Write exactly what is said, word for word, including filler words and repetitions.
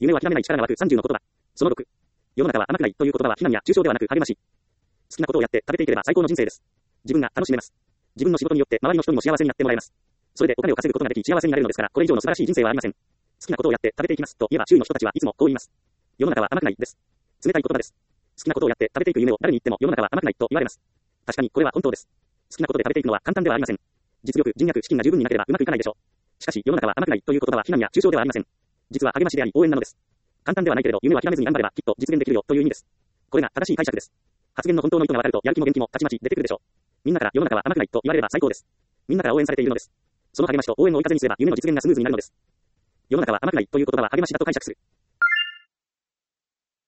夢を諦めない力が湧くさんじゅうの言葉。そのろく。世の中は甘くないという言葉は非難や抽象ではなく励まし。好きなことをやって食べていければ最高の人生です。自分が楽しめます。自分の仕事によって周りの人にも幸せになってもらえます。それでお金を稼ぐことができ幸せになれるのですから、これ以上の素晴らしい人生はありません。好きなことをやって食べていきますと言えば周囲の人たちはいつもこう言います。世の中は甘くないです。冷たい言葉です。好きなことをやって食べていく夢を誰に言っても世の中は甘くないと言われます。確かにこれは本当です。好きなことで食べていくのは簡単ではありません。実力、人脈、資金が十分になければうまくいかないでしょう。しかし世の中は甘くないという言葉は非難や抽象ではありません。実は励ましであり応援なのです。簡単ではないけれど夢は諦めずに頑張ればきっと実現できるよという意味です。これが正しい解釈です。発言の本当の意図がわかるとやる気も元気もたちまち出てくるでしょう。みんなから世の中は甘くないと言われれば最高です。みんなから応援されているのです。その励ましと応援を追い風にすれば夢の実現がスムーズになるのです。世の中は甘くないという言葉は励ましだと解釈する。